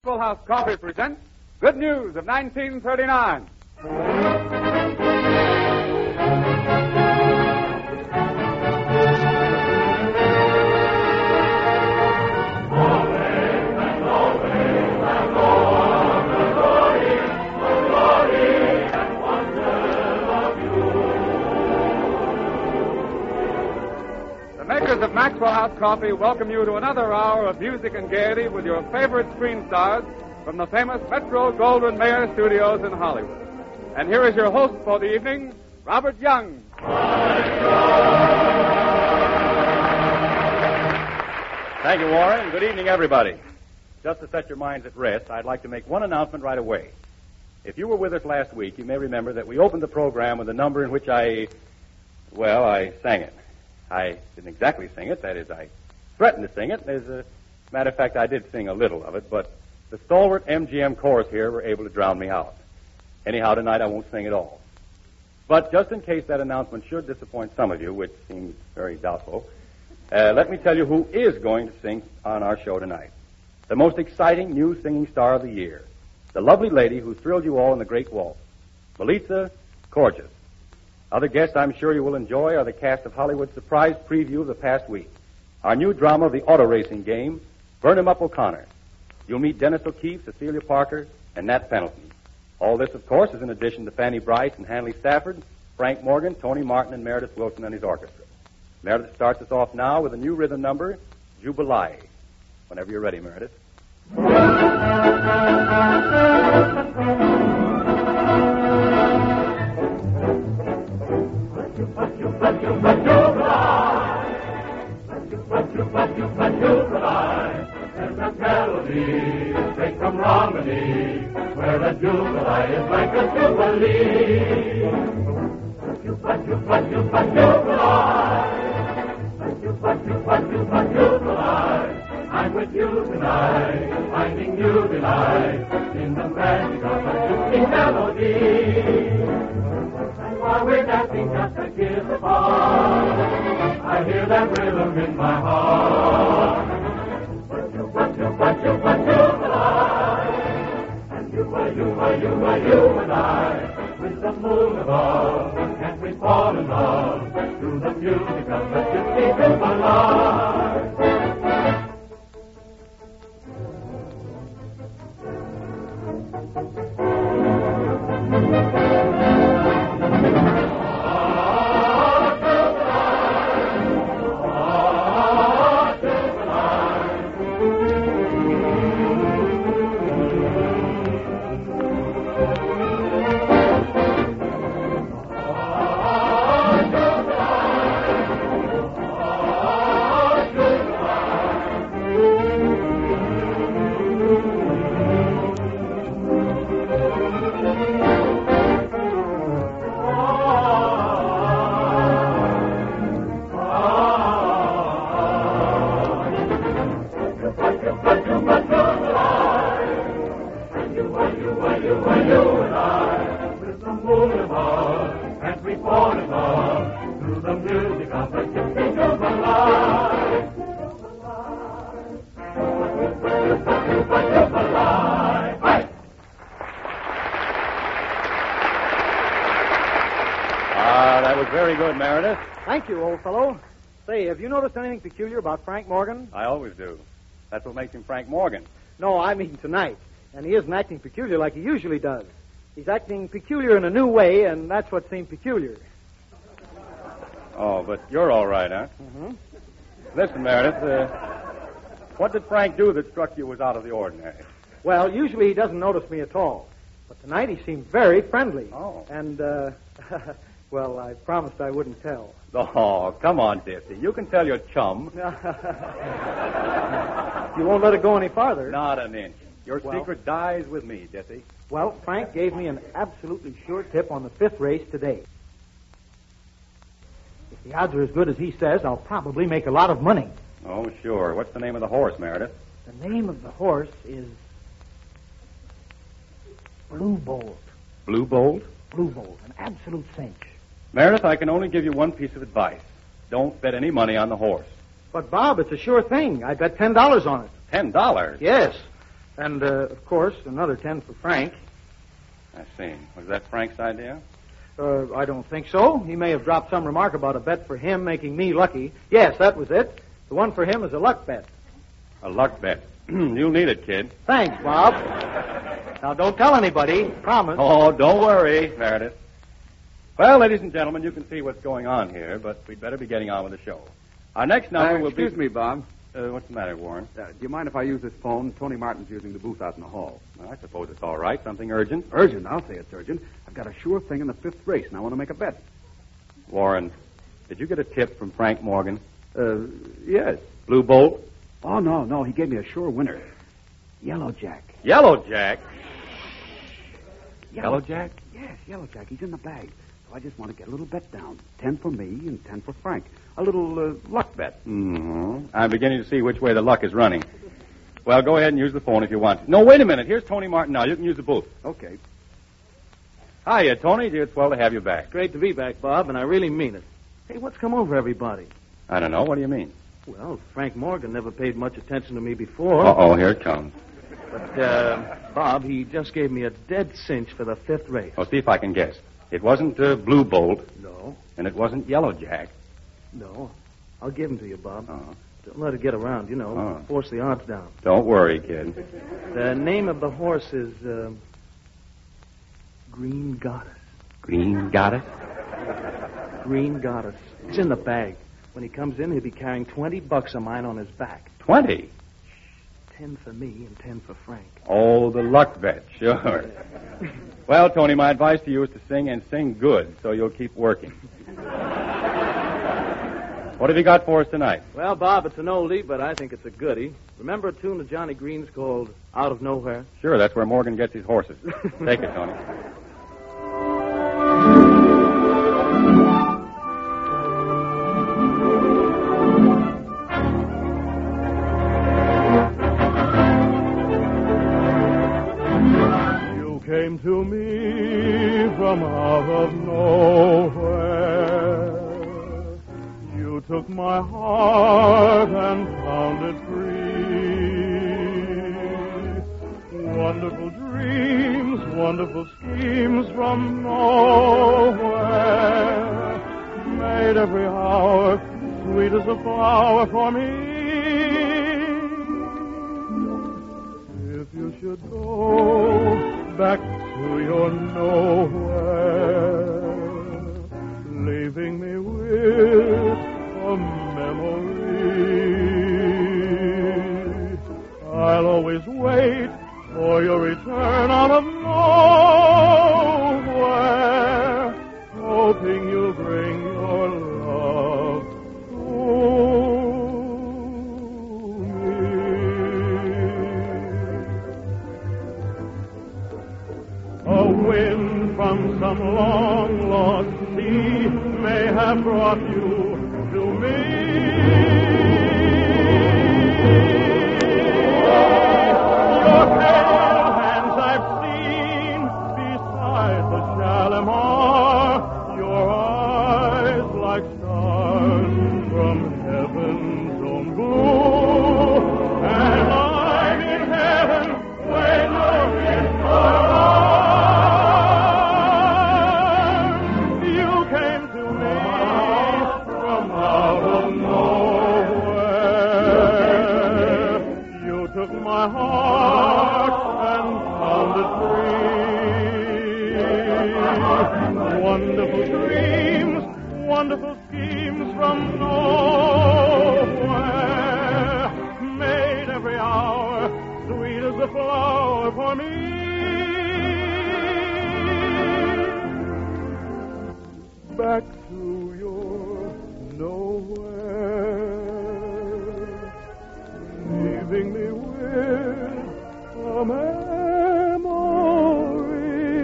Maxwell House Coffee presents Good News of 1939. The makers of Maxwell House Coffee welcome you to another hour of music and gaiety with your favorite screen stars from the famous Metro-Goldwyn-Mayer Studios in Hollywood. And here is your host for the evening, Robert Young. Thank you, Warren. Good evening, everybody. Just to set your minds at rest, I'd like to make one announcement right away. If you were with us last week, you may remember that we opened the program with a number in which I sang it. I didn't exactly sing it. That is, I threatened to sing it. As a matter of fact, I did sing a little of it, but the stalwart MGM chorus here were able to drown me out. Anyhow, tonight I won't sing at all. But just in case that announcement should disappoint some of you, which seems very doubtful, let me tell you who is going to sing on our show tonight. The most exciting new singing star of the year. The lovely lady who thrilled you all in the Great Waltz, Melissa Corgis. Other guests I'm sure you will enjoy are the cast of Hollywood's surprise preview of the past week. Our new drama, The Auto Racing Game, Burn 'Em Up O'Connor. You'll meet Dennis O'Keefe, Cecilia Parker, and Nat Pendleton. All this, of course, is in addition to Fanny Bryce and Hanley Stafford, Frank Morgan, Tony Martin, and Meredith Wilson and his orchestra. Meredith starts us off now with a new rhythm number, Jubilee. Whenever you're ready, Meredith. There's a melody straight from Romney, where a jubilee is like a jubilee. Jubilee. I'm with you tonight, finding new delight in the magic of a jubilee melody. And while we're dancing just a kiss apart, I hear that rhythm in my heart. And you and I, with the moon above, can't we fall in love through the music of the gypsy jubilee? That was very good, Meredith. Thank you, old fellow. Say, have you noticed anything peculiar about Frank Morgan? I always do. That's what makes him Frank Morgan. No, I mean tonight. And he isn't acting peculiar like he usually does. He's acting peculiar in a new way, and that's what seemed peculiar. Oh, but you're all right, huh? Mm-hmm. Listen, Meredith, what did Frank do that struck you as out of the ordinary? Well, usually he doesn't notice me at all. But tonight he seemed very friendly. Oh. And, well, I promised I wouldn't tell. Oh, come on, Dissy. You can tell your chum. You won't let it go any farther. Not an inch. Your secret dies with me, Dissy. Well, Frank gave me an absolutely sure tip on the 5th race today. If the odds are as good as he says, I'll probably make a lot of money. Oh, sure. What's the name of the horse, Meredith? The name of the horse is Blue Bolt. Blue Bolt? Blue Bolt, an absolute cinch. Meredith, I can only give you one piece of advice. Don't bet any money on the horse. But, Bob, it's a sure thing. I bet $10 on it. $10? Yes. And, of course, another 10 for Frank. I see. Was that Frank's idea? I don't think so. He may have dropped some remark about a bet for him making me lucky. Yes, that was it. The one for him is a luck bet. A luck bet. You'll need it, kid. Thanks, Bob. Now, don't tell anybody. Promise. Oh, don't worry, Meredith. Well, ladies and gentlemen, you can see what's going on here, but we'd better be getting on with the show. Our next number will be... Excuse me, Bob. What's the matter, Warren? Do you mind if I use this phone? Tony Martin's using the booth out in the hall. Well, I suppose it's all right. Something urgent? Urgent? I'll say it's urgent. I've got a sure thing in the 5th race, and I want to make a bet. Warren, did you get a tip from Frank Morgan? Yes. Blue Bolt? Oh, no. He gave me a sure winner. Yellow Jack. Yellow Jack? Yellow Jack? Yes, Yellow Jack. He's in the bag. So I just want to get a little bet down. 10 for me and 10 for Frank. A little luck bet. Mm-hmm. I'm beginning to see which way the luck is running. Well, go ahead and use the phone if you want. No, wait a minute. Here's Tony Martin now. You can use the booth. Okay. Hiya, Tony. It's swell to have you back. Great to be back, Bob, and I really mean it. Hey, what's come over everybody? I don't know. What do you mean? Well, Frank Morgan never paid much attention to me before. Uh-oh, here it comes. But, Bob, he just gave me a dead cinch for the 5th race. Oh, see if I can guess. It wasn't Blue Bolt, No. and it wasn't Yellow Jack. No. I'll give him to you, Bob. Uh-huh. Don't let it get around, Force the odds down. Don't worry, kid. The name of the horse is, Green Goddess. Green Goddess? Green Goddess. He's in the bag. When he comes in, he'll be carrying $20 of mine on his back. 20? 10 for me and 10 for Frank. Oh, the luck bet, sure. Well, Tony, my advice to you is to sing and sing good, so you'll keep working. What have you got for us tonight? Well, Bob, it's an oldie, but I think it's a goodie. Remember a tune of Johnny Green's called Out of Nowhere? Sure, that's where Morgan gets his horses. Take it, Tony. You came to me from out of nowhere. You took my heart and found it free. Wonderful dreams, wonderful schemes from nowhere made every hour sweet as a flower for me. If you should go back to your nowhere, leaving me with a memory, I'll always wait for your return out of nowhere, hoping you'll bring your love to me. A wind from some long lost sea may have brought you to me. Your pale hands I've seen beside the Shalimar. Your eyes like stars from heaven's own blue. And I'm in heaven when you're in my arms. You came to me from out of nowhere. You took my heart and found it free. Wonderful dreams, wonderful schemes from nowhere made every hour sweet as a flower for me. Back to your nowhere, leaving me with a memory.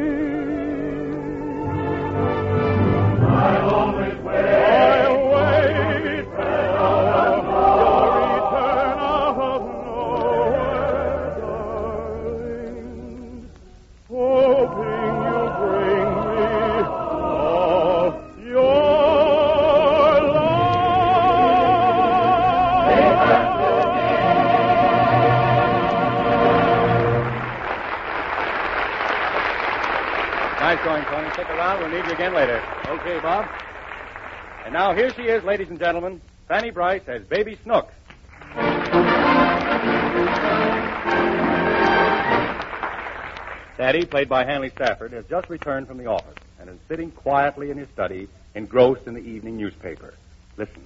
I'll always wait. I'll wait for your return out of nowhere, darling, hoping you'll bring me all your love. Nice going, Tony. Stick around. We'll need you again later. Okay, Bob. And now here she is, ladies and gentlemen. Fanny Bryce as Baby Snook. Daddy, played by Hanley Stafford, has just returned from the office and is sitting quietly in his study, engrossed in the evening newspaper. Listen.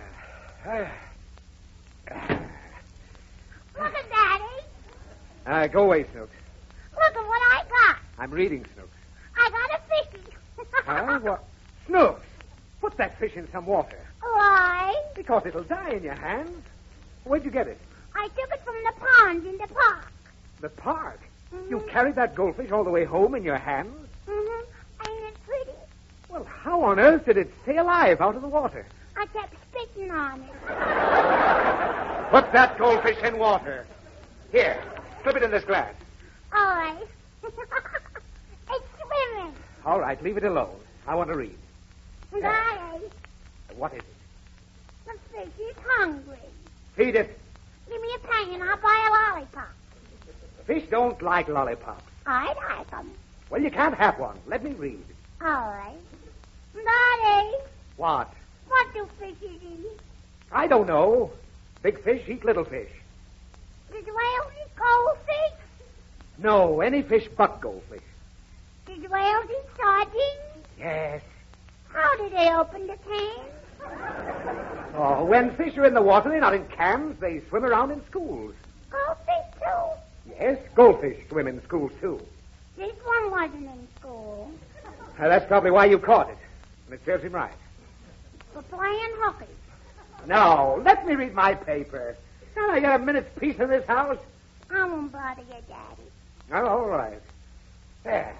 Look at Daddy. Go away, Snooks. Look at what I got. I'm reading, Snooks. I got a fishy. Huh? What? Snooks, put that fish in some water. Why? Because it'll die in your hands. Where'd you get it? I took it from the pond in the park. The park? Mhm. You carried that goldfish all the way home in your hands? Mm-hmm. Ain't it pretty? Well, how on earth did it stay alive out of the water? I kept spitting on it. Put that goldfish in water. Here, slip it in this glass. All right. It's swimming. All right, leave it alone. I want to read. Daddy, What is it? the fish is hungry. Feed it. Give me a penny and I'll buy a lollipop. Fish don't like lollipops. I like 'em. Well, you can't have one. Let me read. All right. Daddy, What? what do fishes eat? I don't know. Big fish eat little fish. Did whales eat goldfish? No, any fish but goldfish. Did whales eat sardines? Yes. How do they open the can? Oh, when fish are in the water, they're not in cans. They swim around in schools. Goldfish, too? Yes, goldfish swim in schools, too. This one wasn't in school. That's probably why you caught it. And it serves him right. For playing hooky. No, let me read my paper. Can't I get a minute's peace in this house? I won't bother you, Daddy. Oh, all right. There.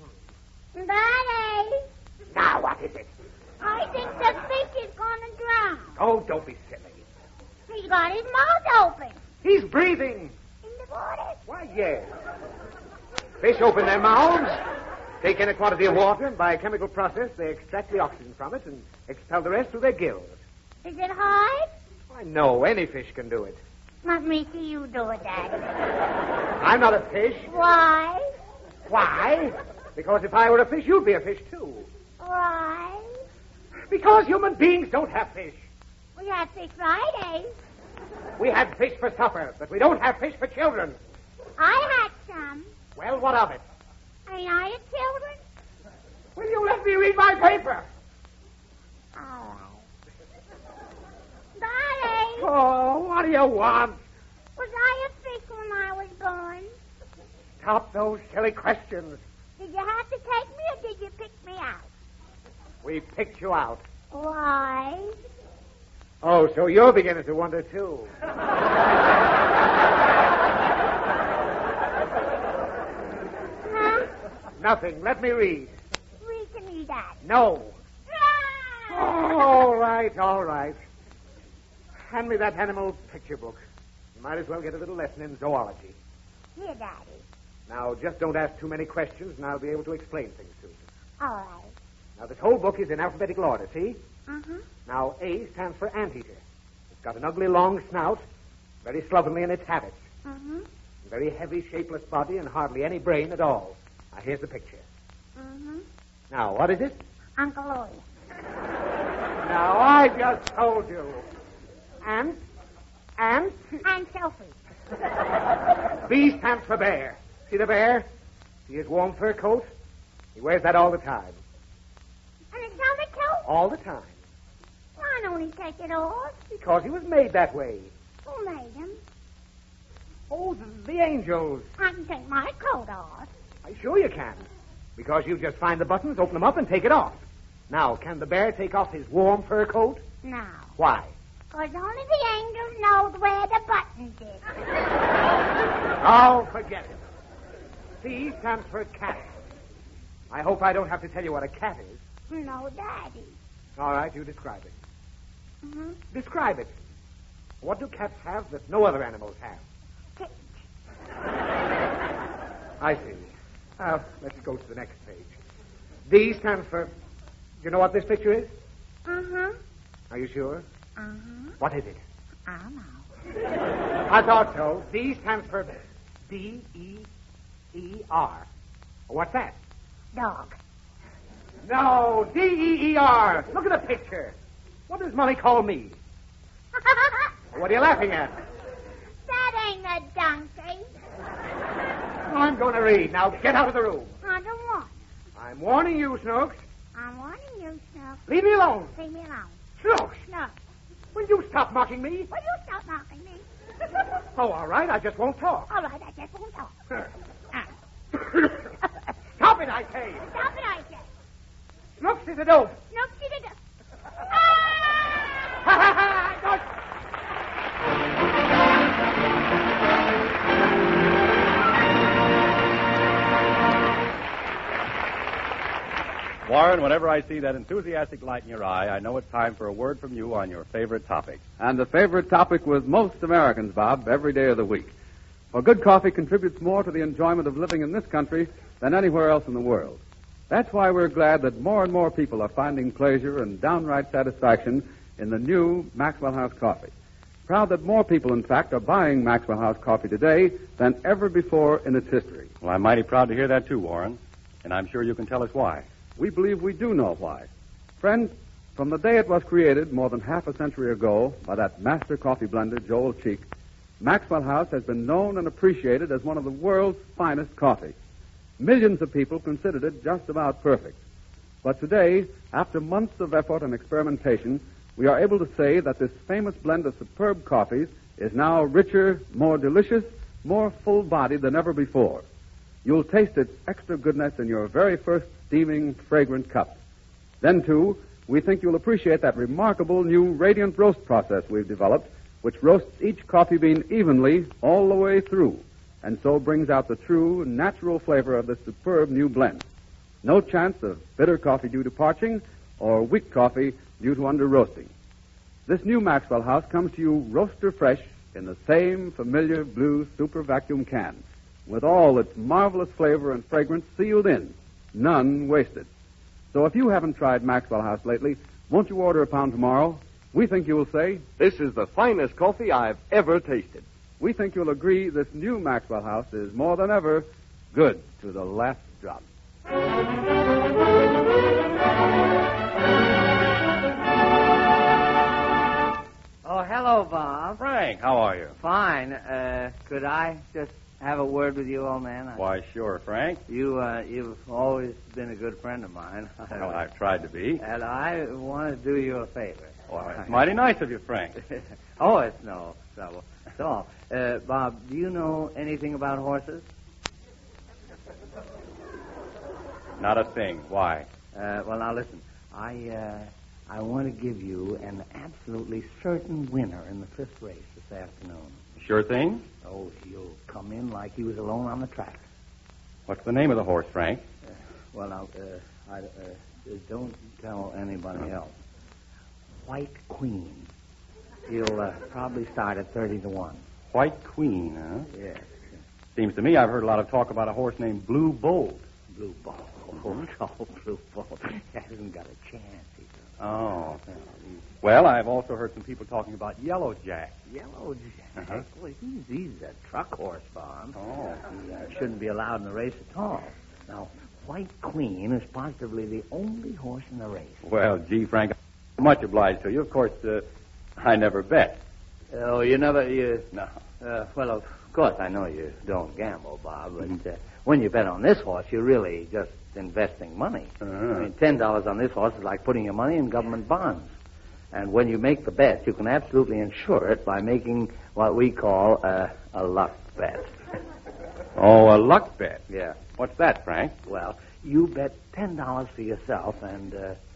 Daddy, Now, what is it? I think the fish is going to drown. Oh, don't be silly. He's got his mouth open. He's breathing. In the water. Why, yes. Fish open their mouths, take in a quantity of water, and by a chemical process, they extract the oxygen from it and expel the rest through their gills. Is it hard? I know any fish can do it. Let me see you do it, Daddy. I'm not a fish. Why? Why? Because if I were a fish, you'd be a fish, too. Why? Because human beings don't have fish. We have Fish Fridays. We have fish for supper, but we don't have fish for children. I had some. Well, what of it? Ain't I a children? Will you let me read my paper? All right. Daddy, Oh, what do you want? was I a fish when I was born? Stop those silly questions. Did you have to take me or did you pick me out? We picked you out. Why? Oh, so you're beginning to wonder, too. Huh? Nothing. Let me read. Read to me, Daddy. No. Ah! All right, all right. Hand me that animal picture book. You might as well get a little lesson in zoology. Here, Daddy. Now, just don't ask too many questions, and I'll be able to explain things to you. All right. Now, this whole book is in alphabetical order, see? Uh-huh. Now, A stands for anteater. It's got an ugly long snout, very slovenly in its habits, Uh-huh. a very heavy, shapeless body, and hardly any brain at all. Now, here's the picture. Uh-huh. Now, what is it? Uncle Louie. Now, I just told you. Ant. And Sophie. B stands for bear. See the bear? See his warm fur coat? He wears that all the time. And it's on the coat. All the time. Why don't he take it off? Because he was made that way. Who made him? Oh, the angels. I can take my coat off. I'm sure you can. Because you just find the buttons, open them up, and take it off. Now, can the bear take off his warm fur coat? No. Why? Because only the angels knows where the buttons is. Oh, forget it. C stands for cat. I hope I don't have to tell you what a cat is. No, Daddy. All right, you describe it. Mm-hmm. Describe it. What do cats have that no other animals have? I see. Let's go to the next page. D stands for... You know what this picture is? Uh-huh. Are you sure? Uh-huh. What is it? I don't know. I thought so. D stands for D-E-E-R. What's that? Dog. No, D-E-E-R. Look at the picture. What does Molly call me? What are you laughing at? That ain't a donkey. I'm going to read. Now get out of the room. I don't want. I'm warning you, Snooks. I'm warning you, Snook. Leave me alone. Leave me alone. Snooks, Snook. will you stop mocking me? Will you stop mocking me? Oh, all right. I just won't talk. All right, I just won't talk. Stop it, I say. Stop it, I say. Snooks is a dope. Snook, she did it. Ha ha ha! Don't- Warren, whenever I see that enthusiastic light in your eye, I know it's time for a word from you on your favorite topic. And the favorite topic with most Americans, Bob, every day of the week. For good coffee contributes more to the enjoyment of living in this country than anywhere else in the world. That's why we're glad that more and more people are finding pleasure and downright satisfaction in the new Maxwell House coffee. Proud that more people, in fact, are buying Maxwell House coffee today than ever before in its history. Well, I'm mighty proud to hear that, too, Warren. And I'm sure you can tell us why. We believe we do know why. Friends, from the day it was created more than half a century ago by that master coffee blender, Joel Cheek, Maxwell House has been known and appreciated as one of the world's finest coffee. Millions of people considered it just about perfect. But today, after months of effort and experimentation, we are able to say that this famous blend of superb coffees is now richer, more delicious, more full-bodied than ever before. You'll taste its extra goodness in your very first steaming, fragrant cup. Then, too, we think you'll appreciate that remarkable new radiant roast process we've developed, which roasts each coffee bean evenly all the way through, and so brings out the true, natural flavor of this superb new blend. No chance of bitter coffee due to parching or weak coffee due to under-roasting. This new Maxwell House comes to you roaster fresh in the same familiar blue super vacuum can, with all its marvelous flavor and fragrance sealed in, none wasted. So if you haven't tried Maxwell House lately, won't you order a pound tomorrow? We think you will say, This is the finest coffee I've ever tasted. we think you'll agree this new Maxwell House is more than ever good to the last drop. Oh, hello, Bob. Frank, how are you? Fine. Could I just have a word with you, old man? Why, sure, Frank. You've always been a good friend of mine. Well, I've tried to be. And I want to do you a favor. Well, it's mighty nice of you, Frank. Oh, it's no trouble at all. Bob, do you know anything about horses? Not a thing. Why? Well, now listen. I want to give you an absolutely certain winner in the fifth race this afternoon. Sure thing. Oh, he'll come in like he was alone on the track. What's the name of the horse, Frank? Well, now, don't tell anybody else. White Queen. He'll probably start at 30-1. White Queen, huh? Yes. Seems to me I've heard a lot of talk about a horse named Blue Bolt. Blue Bolt. Oh, Blue Bolt. Hasn't got a chance. Oh. Well, I've also heard some people talking about Yellow Jack. Yellow Jack? Uh-huh. Well, he's a truck horse, Bob. Oh. He shouldn't be allowed in the race at all. Now, White Queen is positively the only horse in the race. Well, gee, Frank, I'm much obliged to you. Of course, I never bet. Oh, you never... No. Well, of course, I know you don't gamble, Bob, but when you bet on this horse, you're really just investing money. Uh-huh. I mean, $10 on this horse is like putting your money in government bonds. And when you make the bet, you can absolutely insure it by making what we call a luck bet. Oh, a luck bet. Yeah. What's that, Frank? Well, you bet $10 for yourself and,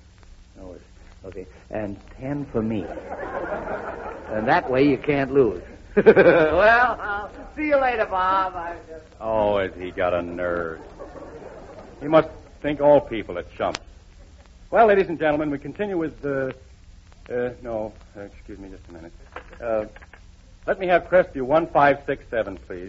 and 10 for me. And that way you can't lose. Well, I'll see you later, Bob. Oh, has he got a nerve? He must think all people are chumps. Well, ladies and gentlemen, we continue with excuse me just a minute. Let me have Crestview 1567, please.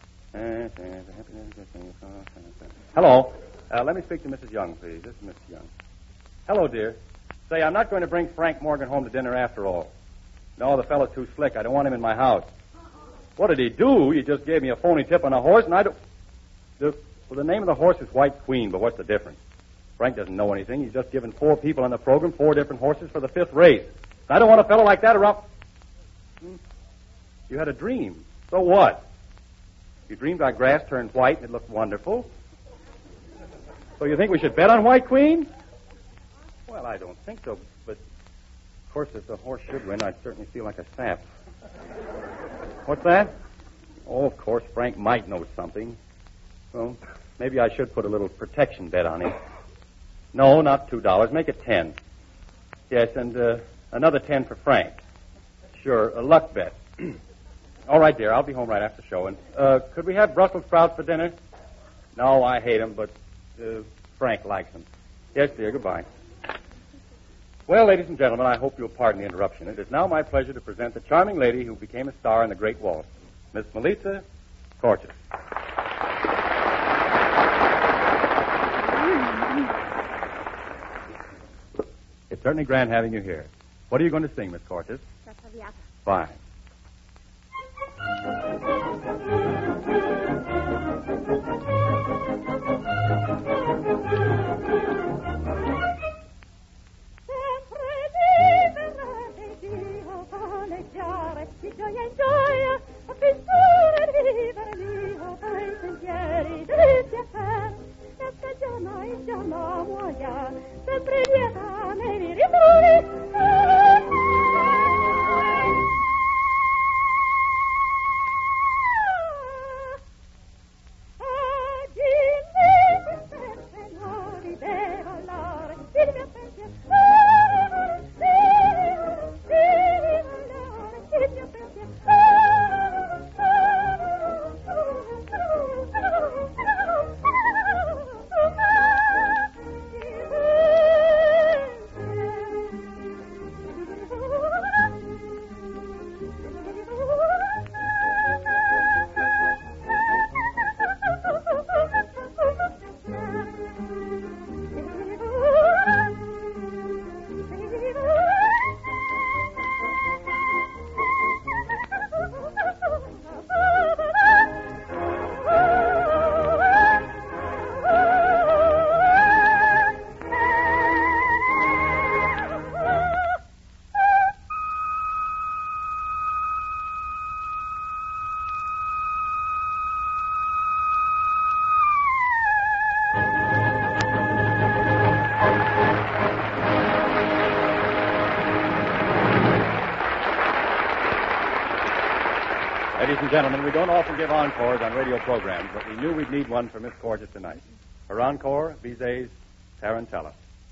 Hello. Let me speak to Mrs. Young, please. This is Mrs. Young. Hello, dear. Say, I'm not going to bring Frank Morgan home to dinner after all. No, the fellow's too slick. I don't want him in my house. What did he do? He just gave me a phony tip on a horse, and I don't... Well, the name of the horse is White Queen, but what's the difference? Frank doesn't know anything. He's just given 4 people on the program 4 different horses for the 5th race. I don't want a fellow like that around. You had a dream. So what? You dreamed our grass turned white and it looked wonderful. So you think we should bet on White Queen? Well, I don't think so, but of course if the horse should win, I'd certainly feel like a sap. What's that? Oh, of course, Frank might know something. Well, maybe I should put a little protection bet on him. No, not $2. Make it 10. Yes, and another 10 for Frank. Sure, a luck bet. All right, dear, I'll be home right after the show. And could we have Brussels sprouts for dinner? No, I hate them, but Frank likes them. Yes, dear, goodbye. Well, ladies and gentlemen, I hope you'll pardon the interruption. It is now my pleasure to present the charming lady who became a star in The Great Waltz, Miss Melissa Cortes. It's certainly grand having you here. What are you going to sing, Miss Cortes? Fine. Ladies and gentlemen, we don't often give encores on radio programs, but we knew we'd need one for Miss Cortes tonight. Her encore, Bizet's Tarantella.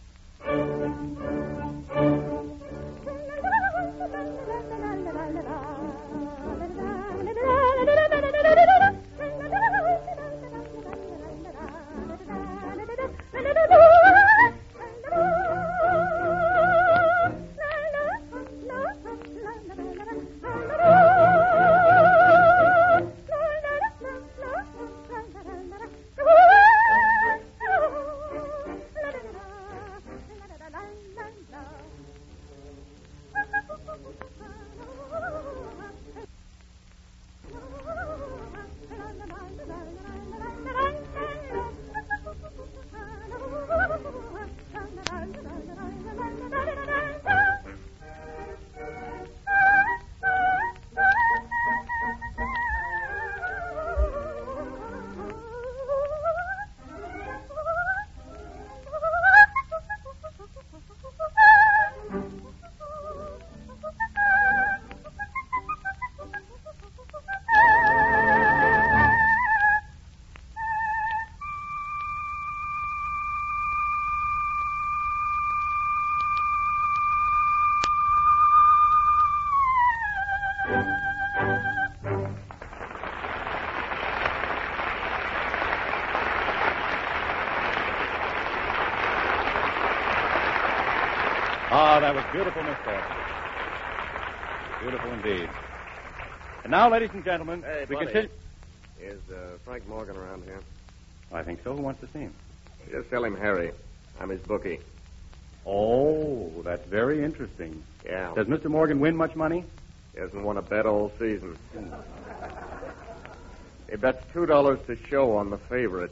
Ah, that was beautiful, Miss Cortes. Beautiful indeed. And now, ladies and gentlemen, we continue. Is Frank Morgan around here? I think so. Who wants to see him? Just tell him Harry. I'm his bookie. Oh, that's very interesting. Yeah. Does Mr. Morgan win much money? He hasn't won a bet all season. He bets $2 to show on the favorites.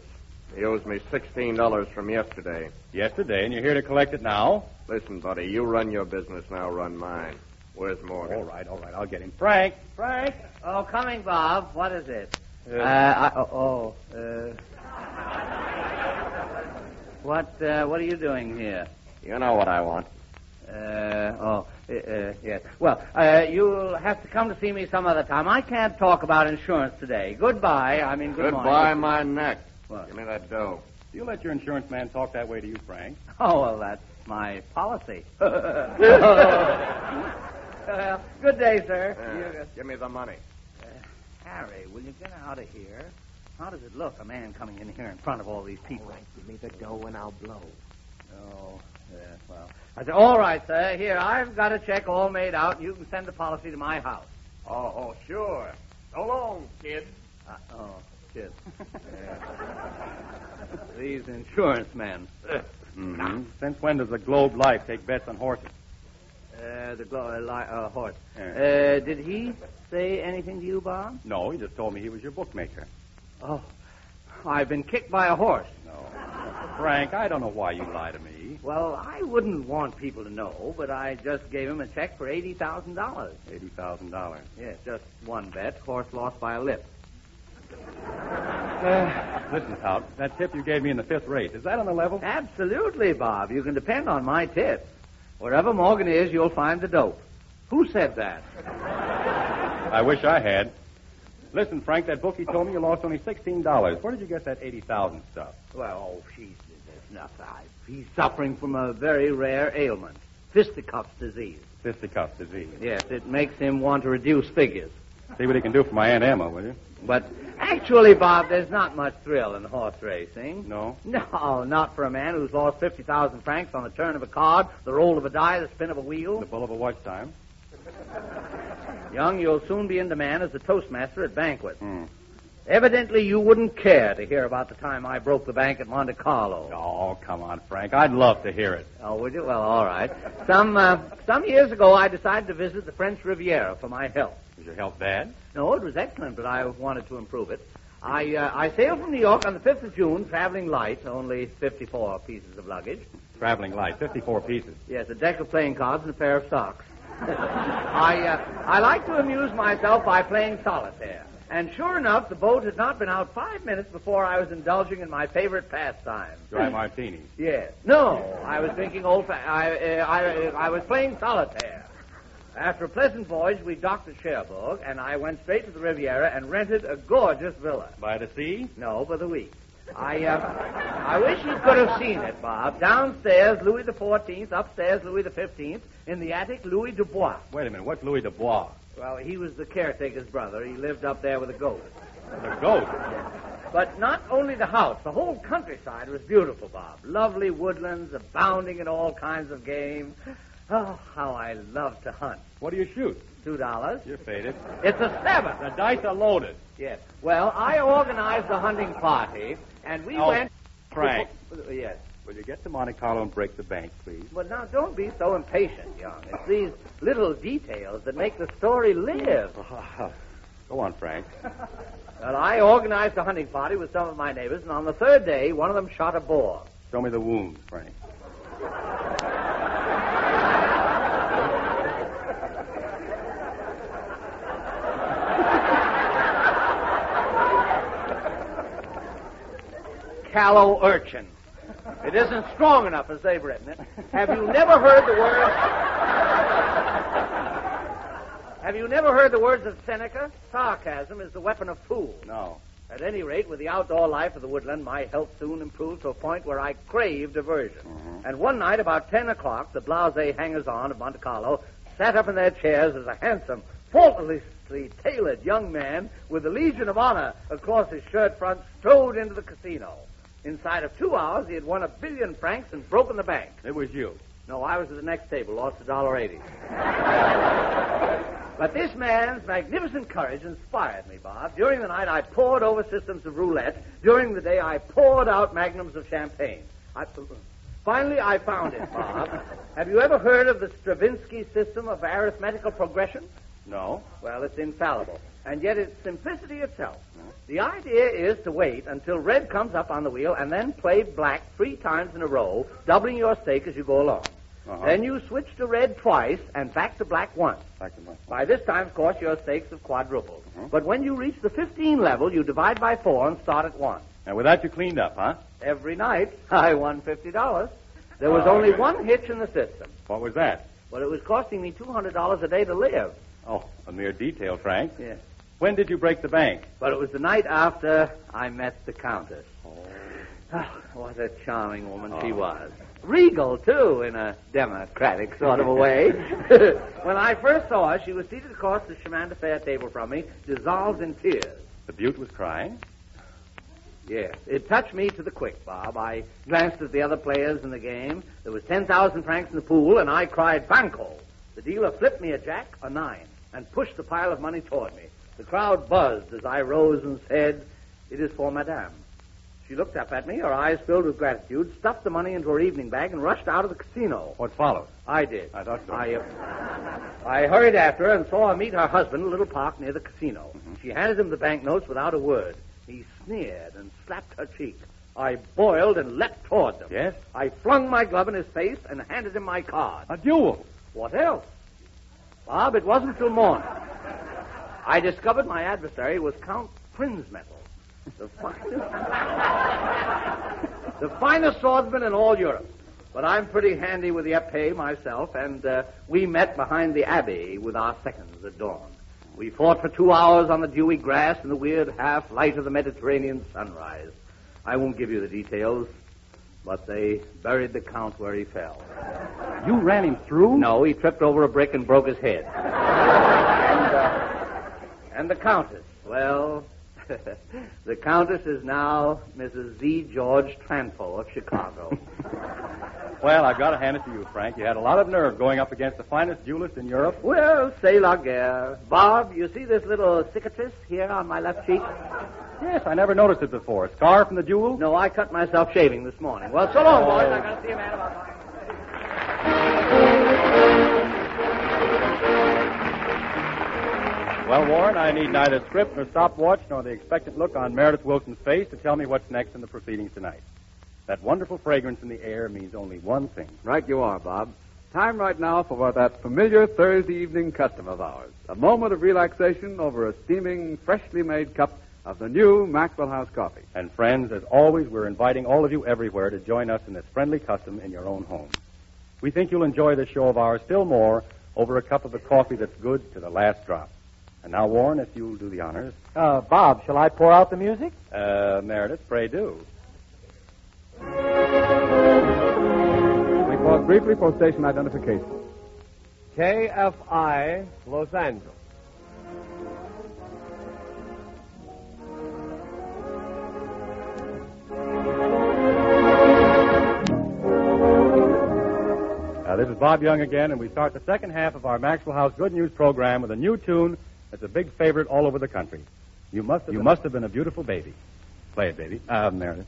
He owes me $16 from yesterday. Yesterday, and you're here to collect it now? Listen, buddy, you run your business, now run mine. Where's Morgan? All right, I'll get him. Frank! Oh, coming, Bob. What is it? What are you doing here? You know what I want. Yes. Well, you'll have to come to see me some other time. I can't talk about insurance today. Goodbye. Good morning. Goodbye, my neck. What? Give me that dough. Do you let your insurance man talk that way to you, Frank? Oh, well, that's my policy. Good day, sir. Give me the money. Harry, will you get out of here? How does it look, a man coming in here in front of all these people? All right, give me the dough and I'll blow. Oh, yes, well. I said, all right, sir. Here, I've got a check all made out, and you can send the policy to my house. Oh, sure. So long, kid. Kid. These insurance men. Mm-hmm. Since when does the Globe Life take bets on horses? Horse. Yeah. Did he say anything to you, Bob? No, he just told me he was your bookmaker. Oh, I've been kicked by a horse. No. Frank, I don't know why you lie to me. Well, I wouldn't want people to know, but I just gave him a check for $80,000. $80,000. Yes, just one bet. Horse lost by a lip. Listen, Tout, that tip you gave me in the 5th race, is that on the level? Absolutely, Bob. You can depend on my tip. Wherever Morgan is, you'll find the dope. Who said that? I wish I had. Listen, Frank, that bookie told me you lost only $16. Where did you get that 80,000 stuff? Well, there's nothing. He's suffering from a very rare ailment, fisticuffs disease. Fisticuffs disease. Yes, it makes him want to reduce figures. See what he can do for my Aunt Emma, will you? But actually, Bob, there's not much thrill in horse racing. No? No, not for a man who's lost 50,000 francs on the turn of a card, the roll of a die, the spin of a wheel. The pull of a watch time. Young, you'll soon be in demand as a toastmaster at banquets. Evidently, you wouldn't care to hear about the time I broke the bank at Monte Carlo. Oh, come on, Frank. I'd love to hear it. Oh, would you? Well, all right. Some years ago, I decided to visit the French Riviera for my health. Was your health bad? No, it was excellent, but I wanted to improve it. I sailed from New York on the 5th of June, traveling light, only 54 pieces of luggage. Traveling light, 54 pieces. Yes, a deck of playing cards and a pair of socks. I like to amuse myself by playing solitaire. And sure enough, the boat had not been out 5 minutes before I was indulging in my favorite pastime. Dry martinis. Yes. No, I was drinking I was playing solitaire. After a pleasant voyage, we docked at Cherbourg, and I went straight to the Riviera and rented a gorgeous villa. By the sea? No, by the week. I wish you could have seen it, Bob. Downstairs, Louis XIV. Upstairs, Louis XV. In the attic, Louis Dubois. Wait a minute. What's Louis Dubois? Well, he was the caretaker's brother. He lived up there with a goat. The goat? But not only the house. The whole countryside was beautiful, Bob. Lovely woodlands, abounding in all kinds of game. Oh, how I love to hunt. What do you shoot? $2. You're faded. It's a 7. The dice are loaded. Yes. Well, I organized the hunting party, and we went... Frank. Yes. Will you get to Monte Carlo and break the bank, please? But now, don't be so impatient, Young. It's these little details that make the story live. Go on, Frank. Well, I organized a hunting party with some of my neighbors, and on the 3rd day, one of them shot a boar. Show me the wound, Frank. Callow urchin. It isn't strong enough as they've written it. Have you never heard the words of Seneca? Sarcasm is the weapon of fools. No. At any rate, with the outdoor life of the woodland, my health soon improved to a point where I craved diversion. Mm-hmm. And one night, about 10 o'clock, the blasé hangers-on of Monte Carlo sat up in their chairs as a handsome, faultlessly tailored young man with the Legion of Honor across his shirt front strode into the casino. Inside of 2 hours, he had won 1 billion francs and broken the bank. It was you. No, I was at the next table, lost $1.80. But this man's magnificent courage inspired me, Bob. During the night, I pored over systems of roulette. During the day, I poured out magnums of champagne. Finally, I found it, Bob. Have you ever heard of the Stravinsky system of arithmetical progression? No. Well, it's infallible. And yet it's simplicity itself. The idea is to wait until red comes up on the wheel and then play black 3 times in a row, doubling your stake as you go along. Then you switch to red twice and back to black once. By this time, of course, your stakes have quadrupled. But when you reach the 15 level, you divide by 4 and start at 1. And with that, you cleaned up, huh? Every night, I won $50. There was only one hitch in the system. What was that? Well, it was costing me $200 a day to live. Oh, a mere detail, Frank. Yeah. When did you break the bank? But it was the night after I met the Countess. Oh, what a charming woman she was. Regal, too, in a democratic sort of a way. When I first saw her, she was seated across the chemin de fer table from me, dissolved in tears. The Butte was crying? Yes. It touched me to the quick, Bob. I glanced at the other players in the game. There was 10,000 francs in the pool, and I cried, Banco. The dealer flipped me a jack, a 9, and pushed the pile of money toward me. The crowd buzzed as I rose and said, "It is for Madame." She looked up at me, her eyes filled with gratitude, stuffed the money into her evening bag, and rushed out of the casino. What followed? I did. I thought so. I hurried after her and saw her meet her husband in a little park near the casino. She handed him the banknotes without a word. He sneered and slapped her cheek. I boiled and leapt toward them. Yes? I flung my glove in his face and handed him my card. A duel. What else? Bob, it wasn't till morning. I discovered my adversary was Count Prinzmetal, the finest swordsman in all Europe. But I'm pretty handy with the epée myself, and we met behind the Abbey with our seconds at dawn. We fought for 2 hours on the dewy grass in the weird half-light of the Mediterranean sunrise. I won't give you the details, but they buried the Count where he fell. You ran him through? No, he tripped over a brick and broke his head. And the Countess, well, the Countess is now Mrs. Z. George Tranfo of Chicago. Well, I've got to hand it to you, Frank. You had a lot of nerve going up against the finest duelist in Europe. Well, c'est la guerre. Bob, you see this little cicatrice here on my left cheek? Yes, I never noticed it before. A scar from the duel? No, I cut myself shaving this morning. Well, so long, boys. I got to see a man about mine. Well, Warren, I need neither script nor stopwatch nor the expectant look on Meredith Wilson's face to tell me what's next in the proceedings tonight. That wonderful fragrance in the air means only one thing. Right you are, Bob. Time right now for that familiar Thursday evening custom of ours. A moment of relaxation over a steaming, freshly made cup of the new Maxwell House coffee. And friends, as always, we're inviting all of you everywhere to join us in this friendly custom in your own home. We think you'll enjoy this show of ours still more over a cup of the coffee that's good to the last drop. And now, Warren, if you'll do the honors. Bob, shall I pour out the music? Meredith, pray do. We pause briefly for station identification. KFI, Los Angeles. This is Bob Young again, and we start the second half of our Maxwell House Good News program with a new tune that's a big favorite all over the country. You must have been a beautiful baby. Play it, baby. Meredith.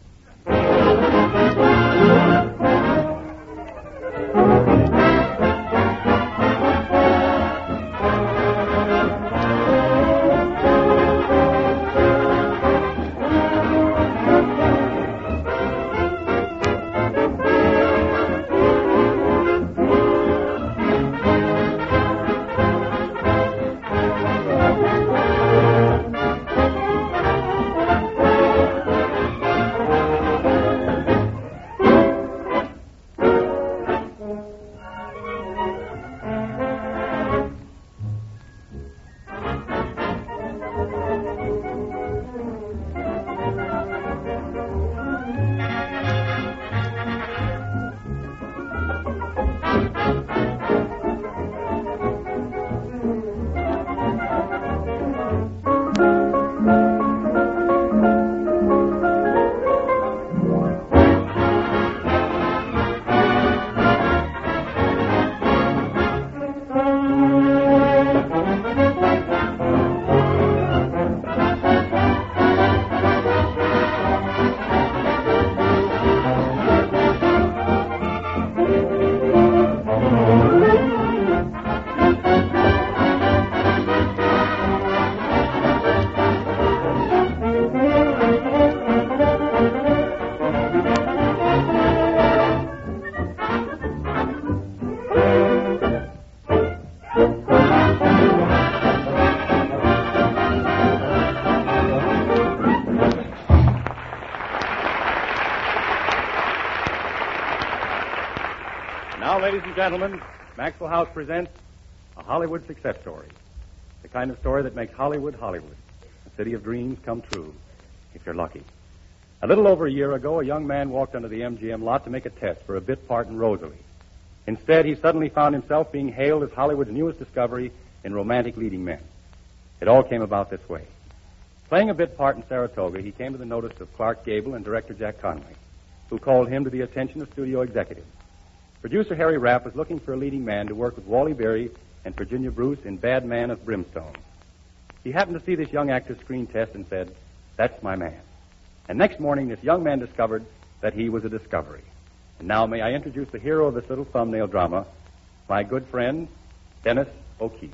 Now, ladies and gentlemen, Maxwell House presents a Hollywood success story. The kind of story that makes Hollywood, Hollywood. A city of dreams come true, if you're lucky. A little over a year ago, a young man walked onto the MGM lot to make a test for a bit part in Rosalie. Instead, he suddenly found himself being hailed as Hollywood's newest discovery in romantic leading men. It all came about this way. Playing a bit part in Saratoga, he came to the notice of Clark Gable and director Jack Conway, who called him to the attention of studio executives. Producer Harry Rapp was looking for a leading man to work with Wally Berry and Virginia Bruce in Bad Man of Brimstone. He happened to see this young actor's screen test and said, "That's my man." And next morning, this young man discovered that he was a discovery. And now may I introduce the hero of this little thumbnail drama, my good friend, Dennis O'Keefe.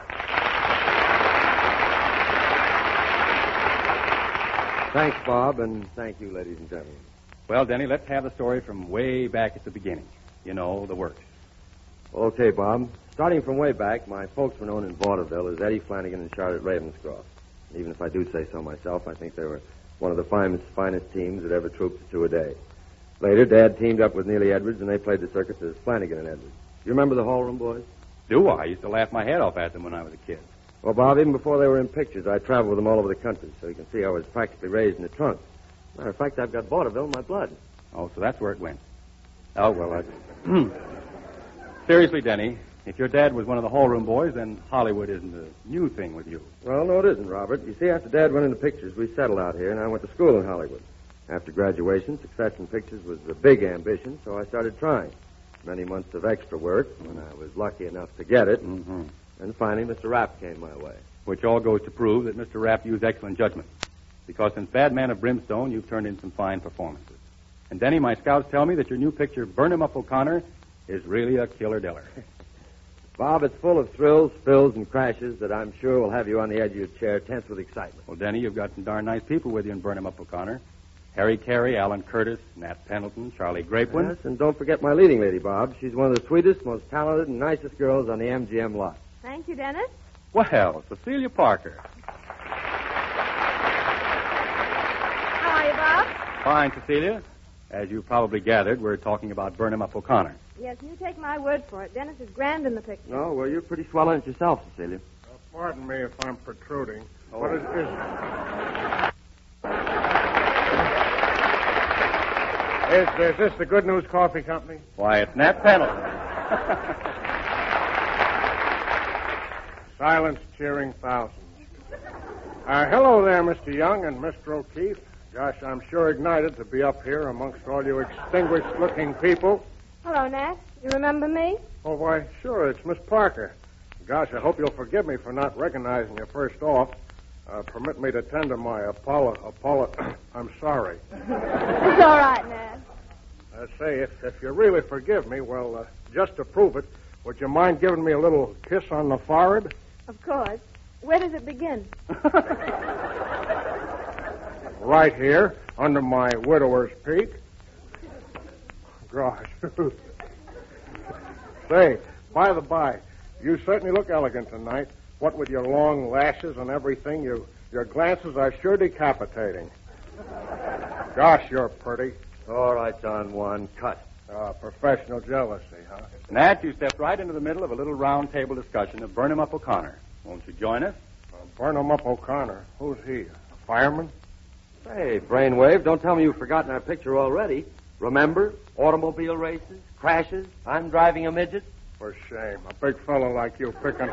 Thanks, Bob, and thank you, ladies and gentlemen. Well, Denny, let's have the story from way back at the beginning. You know, the works. Okay, Bob. Starting from way back, my folks were known in vaudeville as Eddie Flanagan and Charlotte Ravenscroft. Even if I do say so myself, I think they were one of the finest teams that ever trooped to 2 a day. Later, Dad teamed up with Neely Edwards, and they played the circus as Flanagan and Edwards. You remember the Hall Room Boys? Do I? I used to laugh my head off at them when I was a kid. Well, Bob, even before they were in pictures, I traveled with them all over the country, so you can see I was practically raised in the trunk. Matter of fact, I've got vaudeville in my blood. Oh, so that's where it went. Oh, well, Seriously, Denny, if your dad was one of the Hall Room Boys, then Hollywood isn't a new thing with you. Well, no, it isn't, Robert. You see, after Dad went into pictures, we settled out here, and I went to school in Hollywood. After graduation, success in pictures was a big ambition, so I started trying. Many months of extra work when I was lucky enough to get it. Mm-hmm. And finally, Mr. Rapp came my way. Which all goes to prove that Mr. Rapp used excellent judgment. Because since Bad Man of Brimstone, you've turned in some fine performances. And, Denny, my scouts tell me that your new picture, Burn 'Em Up O'Connor, is really a killer-diller. Bob, it's full of thrills, spills, and crashes that I'm sure will have you on the edge of your chair, tense with excitement. Well, Denny, you've got some darn nice people with you in Burn 'Em Up O'Connor. Harry Carey, Alan Curtis, Nat Pendleton, Charlie Grapewin. Yes, and don't forget my leading lady, Bob. She's one of the sweetest, most talented, and nicest girls on the MGM lot. Thank you, Dennis. Well, Cecilia Parker. How are you, Bob? Fine, Cecilia. As you probably gathered, we're talking about Burn 'Em Up O'Connor. Yes, you take my word for it. Dennis is grand in the picture. No, well, you're pretty swell in it yourself, Cecilia. Pardon me if I'm protruding. Oh. But is this the Good News Coffee Company? Why, it's Nat Pendleton. Silence cheering thousands. Hello there, Mr. Young and Mr. O'Keefe. Gosh, I'm sure ignited to be up here amongst all you extinguished-looking people. Hello, Nat. You remember me? Oh, why, sure, it's Miss Parker. Gosh, I hope you'll forgive me for not recognizing you first off. Permit me to tender my I'm sorry. It's all right, Nat. Say, if you really forgive me, well, just to prove it, would you mind giving me a little kiss on the forehead? Of course. Where does it begin? Right here, under my widower's peak. Gosh. Say, by the by, you certainly look elegant tonight. What with your long lashes and everything, your glances are sure decapitating. Gosh, you're pretty. All right, Don Juan, cut. Professional jealousy, huh? Nat, you stepped right into the middle of a little round table discussion of Burn 'Em Up O'Connor. Won't you join us? Burn 'Em Up O'Connor. Who's he? A fireman? Hey, Brainwave, don't tell me you've forgotten our picture already. Remember? Automobile races, crashes, I'm driving a midget. For shame. A big fellow like you picking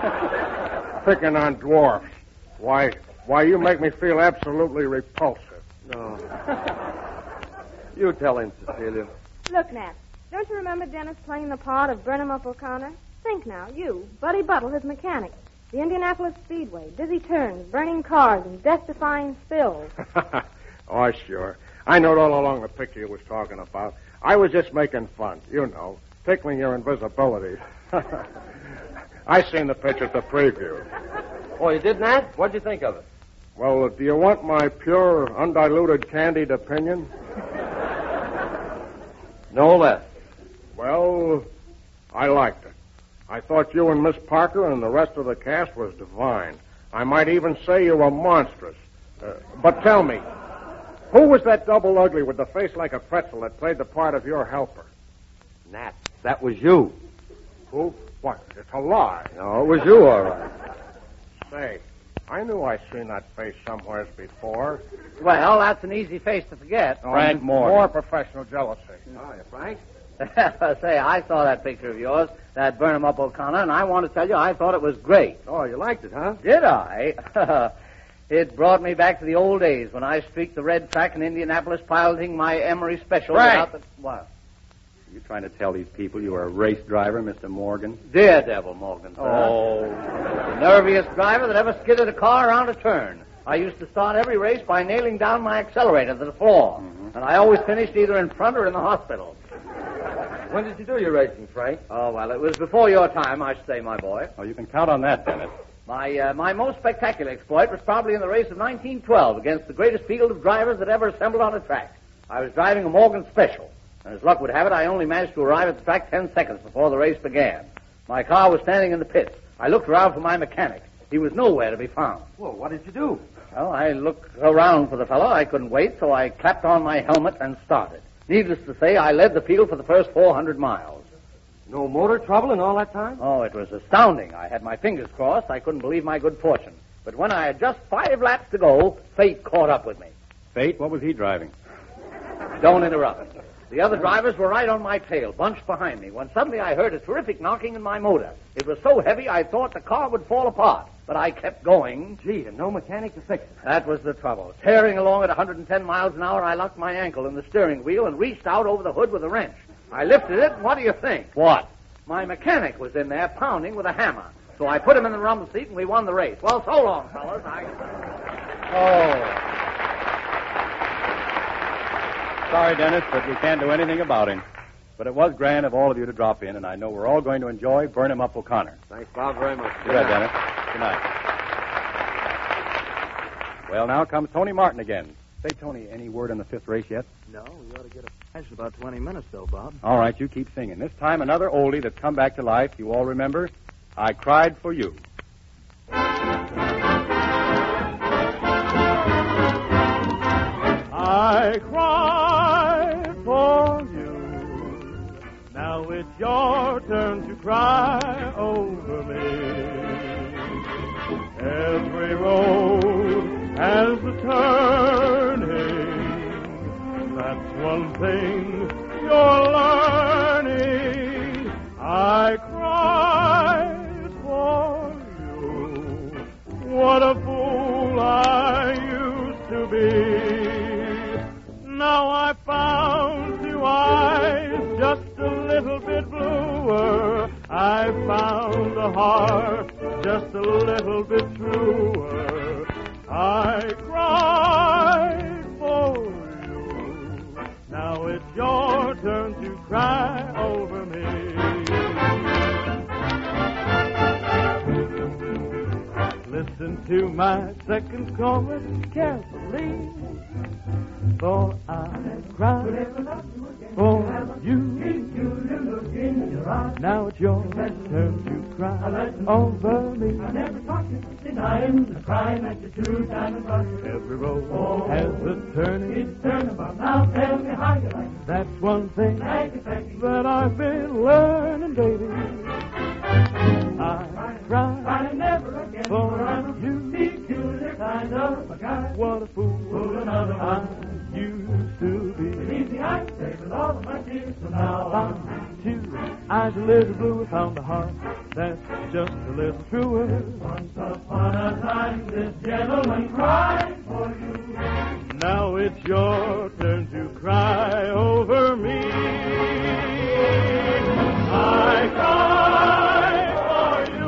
on dwarfs. Why, you make me feel absolutely repulsive. No. You tell him, Cecilia. Look, Nat. Don't you remember Dennis playing the part of Burn 'Em Up O'Connor? Think now. You, Buddy Buttle, his mechanic. The Indianapolis Speedway, dizzy turns, burning cars, and death-defying spills. Oh, sure. I know all along the picture you was talking about. I was just making fun, you know, tickling your invisibility. I seen the picture at the preview. Oh, you did, Nat? What'd you think of it? Well, do you want my pure, undiluted, candied opinion? No less. Well, I liked it. I thought you and Miss Parker and the rest of the cast was divine. I might even say you were monstrous. But tell me, who was that double ugly with the face like a pretzel that played the part of your helper? Nat, that was you. Who? What? It's a lie. No, it was you, all right. Say, I knew I seen that face somewheres before. Well, that's an easy face to forget. Frank Morgan. More professional jealousy. Oh, yeah, Frank? Say, I saw that picture of yours, that Burn 'em Up O'Connor, and I want to tell you I thought it was great. Oh, you liked it, huh? Did I? It brought me back to the old days when I streaked the red track in Indianapolis piloting my Emery Special. Frank! What? Are you trying to tell these people you were a race driver, Mr. Morgan? Daredevil Morgan, sir. Oh. The nerviest driver that ever skidded a car around a turn. I used to start every race by nailing down my accelerator to the floor. Mm-hmm. And I always finished either in front or in the hospital. When did you do your racing, Frank? Oh, well, it was before your time, I should say, my boy. Oh, you can count on that, Dennis. My most spectacular exploit was probably in the race of 1912 against the greatest field of drivers that ever assembled on a track. I was driving a Morgan Special, and as luck would have it, I only managed to arrive at the track 10 seconds before the race began. My car was standing in the pits. I looked around for my mechanic. He was nowhere to be found. Well, what did you do? Well, I looked around for the fellow. I couldn't wait, so I clapped on my helmet and started. Needless to say, I led the field for the first 400 miles. No motor trouble in all that time? Oh, it was astounding. I had my fingers crossed. I couldn't believe my good fortune. But when I had just 5 laps to go, fate caught up with me. Fate, what was he driving? Don't interrupt. The other drivers were right on my tail, bunched behind me, when suddenly I heard a terrific knocking in my motor. It was so heavy I thought the car would fall apart. But I kept going. Gee, and no mechanic to fix it. That was the trouble. Tearing along at 110 miles an hour, I locked my ankle in the steering wheel and reached out over the hood with a wrench. I lifted it, and what do you think? What? My mechanic was in there pounding with a hammer. So I put him in the rumble seat, and we won the race. Well, so long, fellas. Sorry, Dennis, but we can't do anything about him. But it was grand of all of you to drop in, and I know we're all going to enjoy Burn 'em Up O'Connor. Thanks, Bob, very much. Good night, Dennis. Good night. Well, now comes Tony Martin again. Say, Tony, any word on the 5th race yet? No, we ought to get a flash in about 20 minutes, though, Bob. All right, you keep singing. This time, another oldie that's come back to life. You all remember? I Cried for You. I cried for you. Now it's your turn to cry over me. Every road has a turning. That's one thing you're learning. I cried for you. What a fool I used to be. Now I found two eyes just a little bit bluer. I found a heart just a little bit truer. I cried for you. Now it's your turn to cry over me. Listen to my second chorus carefully. For I cried for you. Now it's your turn to cry over me. Every road has a turning. That's one thing that I've been learning, baby. I cried for you. What a fool I used to be. Found two eyes a little bluer, found a heart that's just a little truer. Once upon a time, this gentleman cried for you. Now it's your turn to cry over me. I cried for you.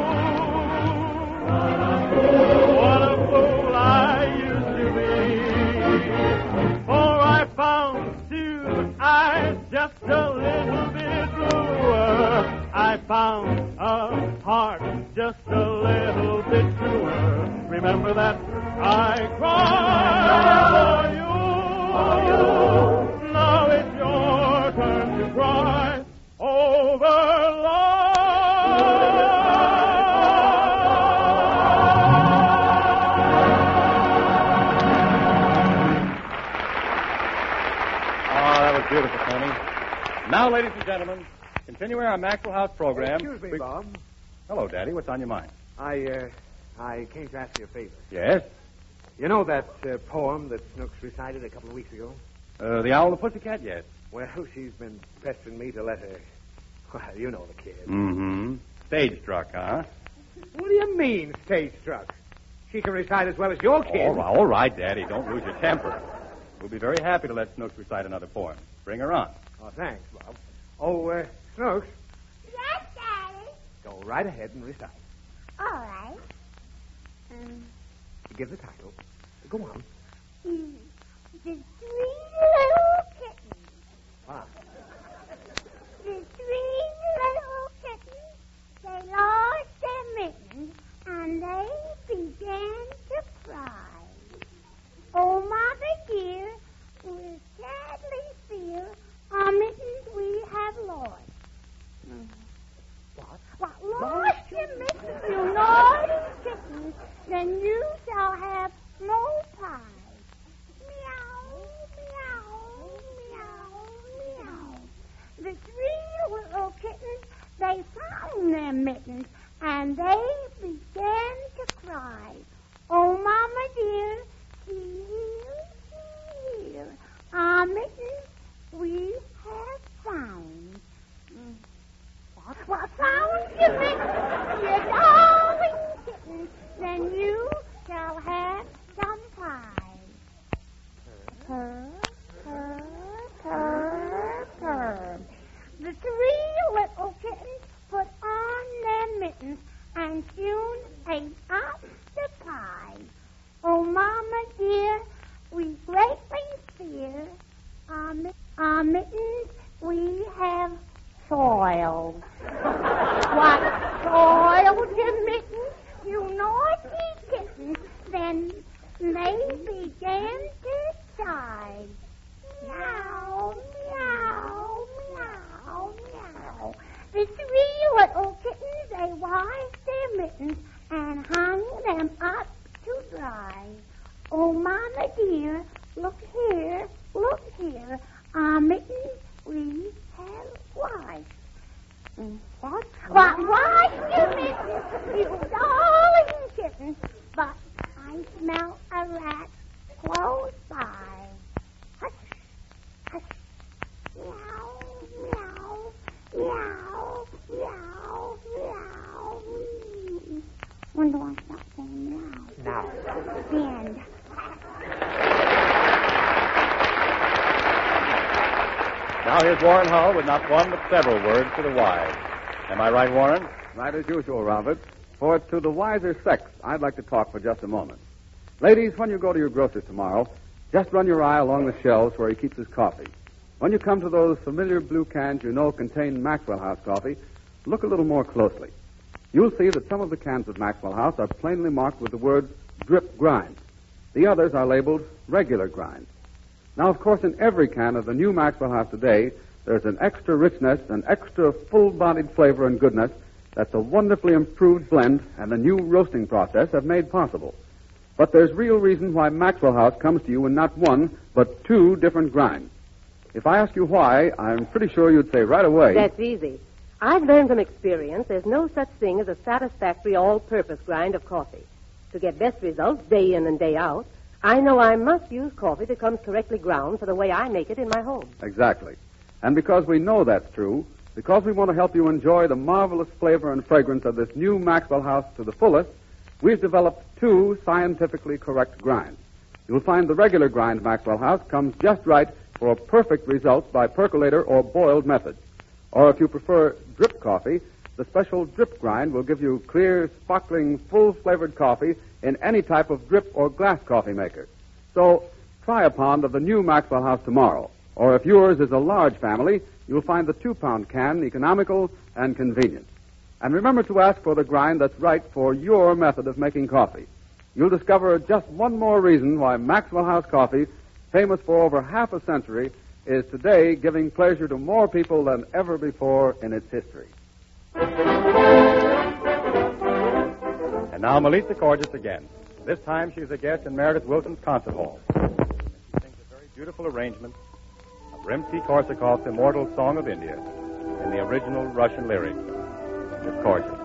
What a fool I used to be. For I found two eyes just a little bit bluer. I found a heart just a little bit truer. Remember that I cried for you. Now it's your turn to cry over love. Oh, that was beautiful, Tony. Now, ladies and gentlemen, continuing our Maxwell House program. Excuse me, Bob. Hello, Daddy. What's on your mind? I came to ask you a favor. Yes? You know that poem that Snooks recited a couple of weeks ago? The Owl and the Pussycat, yes. Well, she's been pestering me to let her. Well, you know the kid. Mm-hmm. Stage struck, huh? What do you mean, stage struck? She can recite as well as your kid. All right, Daddy. Don't lose your temper. We'll be very happy to let Snooks recite another poem. Bring her on. Oh, thanks, Bob. Oh, Snooks, Yes, Daddy. go right ahead and recite. All right. Give the title. Go on. The three little kittens. Ah. The three little kittens, they lost their mittens, and they began to cry. Oh, Mother dear, we sadly fear our mittens we have lost. What? Lost your mittens, you naughty kittens, then you shall have no pie. Meow, meow, meow, meow. The three little kittens, they found their mittens, and they began to cry. Oh, Mama dear, here, our mittens we have found. What found your mittens, you darling kittens, then you shall have some pie. Purr, purr, purr, purr. The three little kittens put on their mittens and soon ate up the pie. Oh, Mama dear, we greatly fear our mittens we have soiled. What soiled your mittens, you naughty kittens? Then they began to sigh. Meow, meow, meow, meow. The three little kittens, they washed their mittens and hung them up to dry. Oh, Mama dear, look here, our mittens we have washed. What? Wash your mittens, you darling kittens, but I smell a rat close by. Hush, hush, meow, meow, meow, meow, meow. When do I stop saying meow? Now. The end. Now here's Warren Hull with not one but several words to the wise. Am I right, Warren? Right as usual, Robert. For to the wiser sex, I'd like to talk for just a moment. Ladies, when you go to your grocer's tomorrow, just run your eye along the shelves where he keeps his coffee. When you come to those familiar blue cans you know contain Maxwell House coffee, look a little more closely. You'll see that some of the cans of Maxwell House are plainly marked with the words drip grind. The others are labeled regular grind. Now, of course, in every can of the new Maxwell House today, there's an extra richness, an extra full-bodied flavor and goodness that the wonderfully improved blend and the new roasting process have made possible. But there's real reason why Maxwell House comes to you in not one, but two different grinds. If I ask you why, I'm pretty sure you'd say right away. That's easy. I've learned from experience there's no such thing as a satisfactory all-purpose grind of coffee. To get best results day in and day out, I know I must use coffee that comes correctly ground for the way I make it in my home. Exactly. And because we know that's true, because we want to help you enjoy the marvelous flavor and fragrance of this new Maxwell House to the fullest, we've developed two scientifically correct grinds. You'll find the regular grind Maxwell House comes just right for perfect results by percolator or boiled methods. Or if you prefer drip coffee, the special drip grind will give you clear, sparkling, full-flavored coffee in any type of drip or glass coffee maker. So try a pound of the new Maxwell House tomorrow. Or if yours is a large family, you'll find the 2-pound can economical and convenient. And remember to ask for the grind that's right for your method of making coffee. You'll discover just one more reason why Maxwell House coffee, famous for over half a century, is today giving pleasure to more people than ever before in its history. And now Melissa Cordes again. This time she's a guest in Meredith Wilson's concert hall. She sings a very beautiful arrangement of Rimsky-Korsakov's immortal Song of India in the original Russian lyrics. It's gorgeous.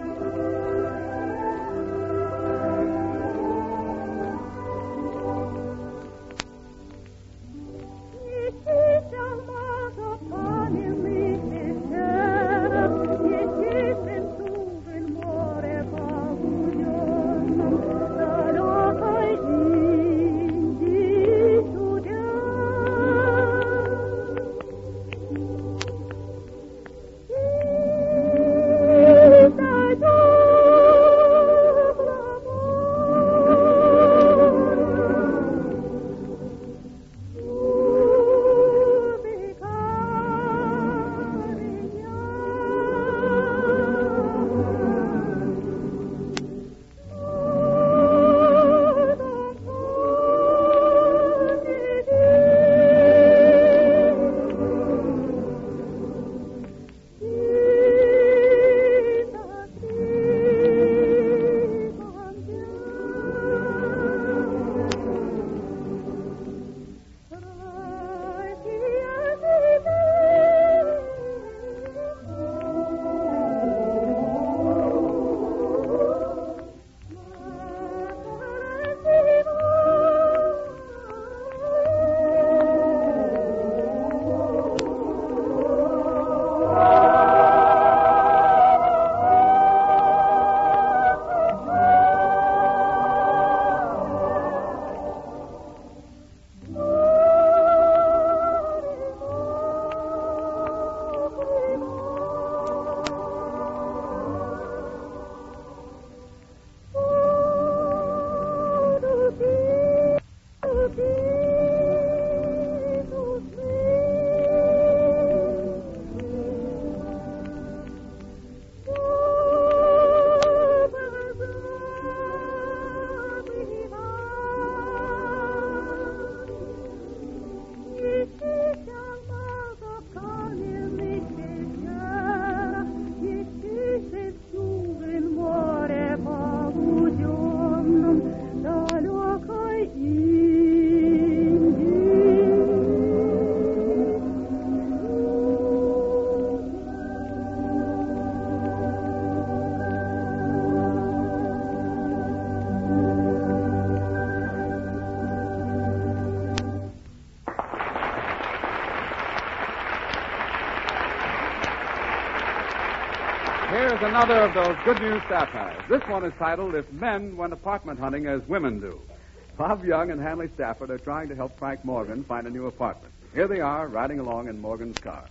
Here's another of those good news satires. This one is titled, If Men Went Apartment Hunting as Women Do. Bob Young and Hanley Stafford are trying to help Frank Morgan find a new apartment. Here they are, riding along in Morgan's car.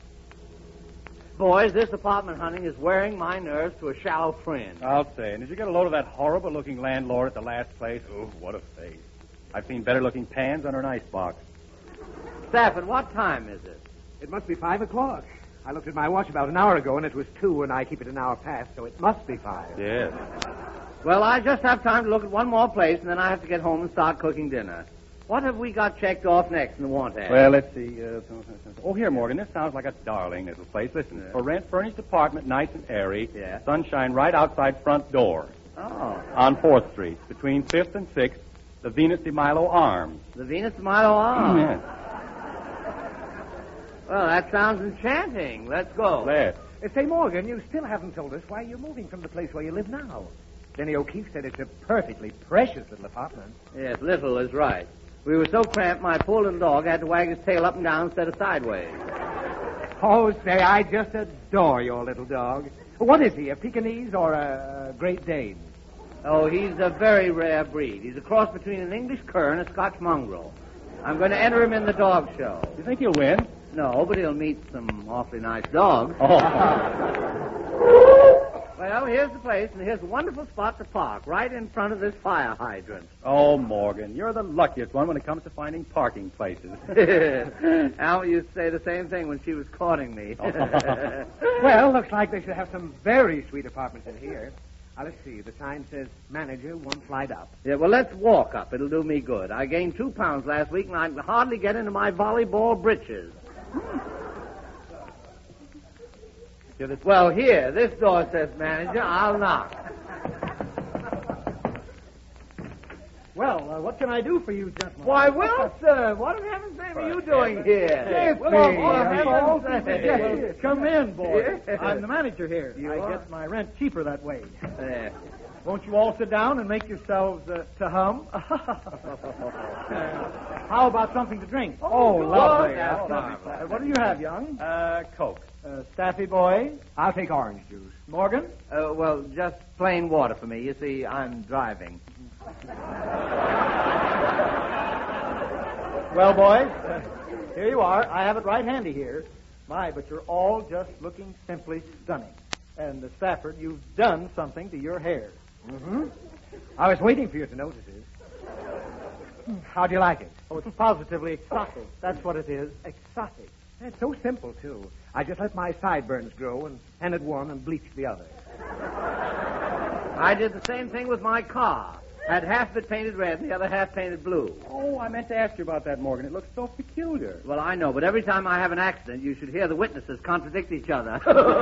Boys, this apartment hunting is wearing my nerves to a shallow fringe. I'll say. And did you get a load of that horrible-looking landlord at the last place? Oh, what a face. I've seen better-looking pans under an icebox. Stafford, what time is it? It must be 5 o'clock. I looked at my watch about an hour ago, and it was 2, and I keep it an hour past, so it must be 5. Yes. Well, I just have time to look at one more place, and then I have to get home and start cooking dinner. What have we got checked off next in the want ad? Well, let's see. Oh, here, Morgan. This sounds like a darling little place. Listen, for rent, furnished apartment, nice and airy. Yeah. Sunshine right outside front door. Oh. On 4th Street, between 5th and 6th, the Venus de Milo Arms. The Venus de Milo Arms? Yes. Well, that sounds enchanting. Let's go. Let's. Say, Morgan, you still haven't told us why you're moving from the place where you live now. Denny O'Keefe said it's a perfectly precious little apartment. Yes, little is right. We were so cramped, my poor little dog had to wag his tail up and down instead of sideways. Oh, say, I just adore your little dog. What is he, a Pekingese or a Great Dane? Oh, he's a very rare breed. He's a cross between an English cur and a Scotch mongrel. I'm going to enter him in the dog show. You think he'll win? No, but he'll meet some awfully nice dogs. Oh. Well, here's the place, and here's a wonderful spot to park, right in front of this fire hydrant. Oh, Morgan, you're the luckiest one when it comes to finding parking places. Alma used to say the same thing when she was courting me. Well, looks like they should have some very sweet apartments in here. Now, let's see. The sign says manager, 1 flight up. Yeah, well, let's walk up. It'll do me good. I gained 2 pounds last week, and I can hardly get into my volleyball breeches. Well, here, this door says manager. I'll knock. Well, what can I do for you, gentlemen? Why, Wilson, what in heaven's name are you doing here? Yes, come in, boy. I'm the manager here. I get my rent cheaper that way. Won't you all sit down and make yourselves to hum? How about something to drink? Oh, lovely. What do you have, young? Coke. Staffy boy? I'll take orange juice. Morgan? Well, just plain water for me. You see, I'm driving. Well, boys, here you are. I have it right handy here. My, but you're all just looking simply stunning. And, Stafford, you've done something to your hair. Mm-hmm. I was waiting for you to notice it. How do you like it? Oh, it's positively exotic. That's what it is. Exotic. It's so simple, too. I just let my sideburns grow and sanded one and bleached the other. I did the same thing with my car. Had half of it painted red and the other half painted blue. Oh, I meant to ask you about that, Morgan. It looks so peculiar. Well, I know, but every time I have an accident, you should hear the witnesses contradict each other.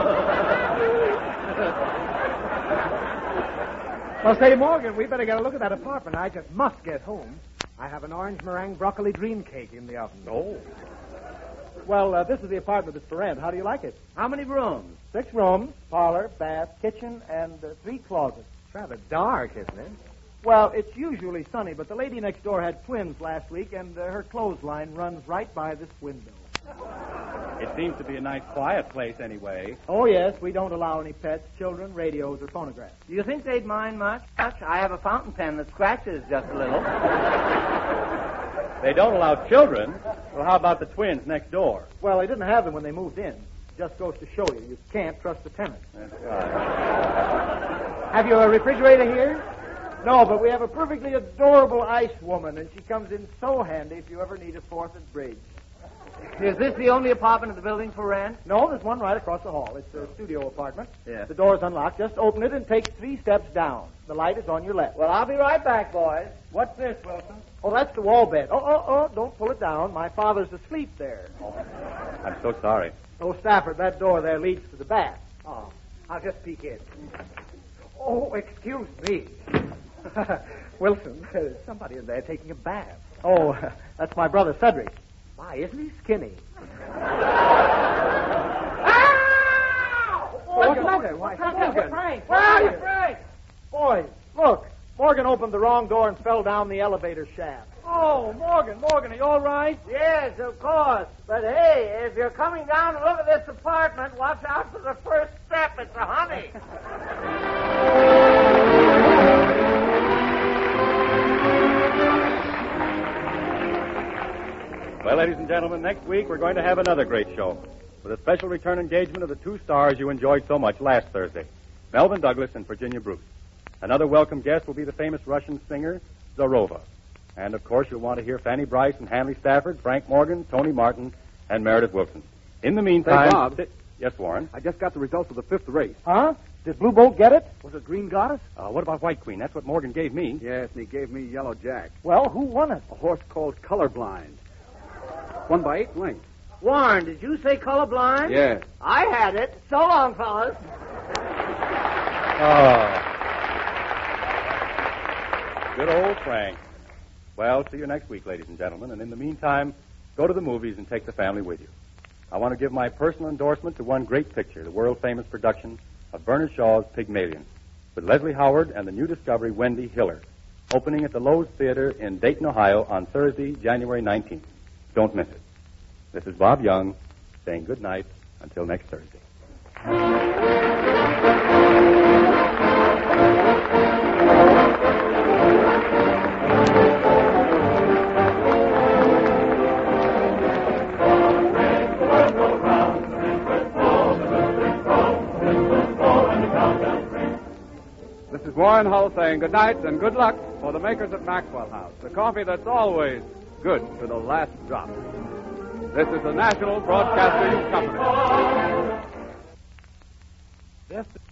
Well, say, Morgan, we better get a look at that apartment. I just must get home. I have an orange meringue broccoli dream cake in the oven. Oh. Well, this is the apartment that's for rent. How do you like it? How many rooms? 6 rooms, parlor, bath, kitchen, and 3 closets. It's rather dark, isn't it? Well, it's usually sunny, but the lady next door had twins last week, and her clothesline runs right by this window. It seems to be a nice, quiet place anyway. Oh, yes, we don't allow any pets, children, radios, or phonographs. Do you think they'd mind much? I have a fountain pen that scratches just a little. They don't allow children. Well, how about the twins next door? Well, they didn't have them when they moved in. Just goes to show you, you can't trust the tenant. Have you a refrigerator here? No, but we have a perfectly adorable ice woman, and she comes in so handy if you ever need a fourth at bridge. Is this the only apartment in the building for rent? No, there's one right across the hall. It's a studio apartment. Yeah. The door's unlocked. Just open it and take 3 steps down. The light is on your left. Well, I'll be right back, boys. What's this, Wilson? Oh, that's the wall bed. Oh, don't pull it down. My father's asleep there. I'm so sorry. Oh, Stafford, that door there leads to the bath. Oh, I'll just peek in. Oh, excuse me. Wilson, there's somebody in there taking a bath. Oh, that's my brother Cedric. My, isn't he skinny? What's the matter? What's happening? Frank? Where are you, Frank? Boys, look. Morgan opened the wrong door and fell down the elevator shaft. Oh, Morgan, are you all right? Yes, of course. But hey, if you're coming down to look at this apartment, watch out for the first step. It's a honey. Well, ladies and gentlemen, next week we're going to have another great show with a special return engagement of the 2 stars you enjoyed so much last Thursday, Melvin Douglas and Virginia Bruce. Another welcome guest will be the famous Russian singer, Zorova. And, of course, you'll want to hear Fanny Bryce and Hanley Stafford, Frank Morgan, Tony Martin, and Meredith Wilson. In the meantime... Say, Bob. Yes, Warren? I just got the results of the 5th race. Huh? Did Blue Bolt get it? Was it Green Goddess? What about White Queen? That's what Morgan gave me. Yes, and he gave me Yellow Jack. Well, who won it? A horse called Colorblind. Won by 8 lengths. Warren, did you say colorblind? Yes. I had it. So long, fellas. Oh. Good old Frank. Well, see you next week, ladies and gentlemen. And in the meantime, go to the movies and take the family with you. I want to give my personal endorsement to one great picture, the world-famous production of Bernard Shaw's Pygmalion, with Leslie Howard and the new discovery, Wendy Hiller, opening at the Lowe's Theater in Dayton, Ohio on Thursday, January 19th. Don't miss it. This is Bob Young saying good night until next Thursday. This is Warren Hull saying good night and good luck for the makers of Maxwell House, the coffee that's always good to the last drop. This is the National Broadcasting Company. Yes.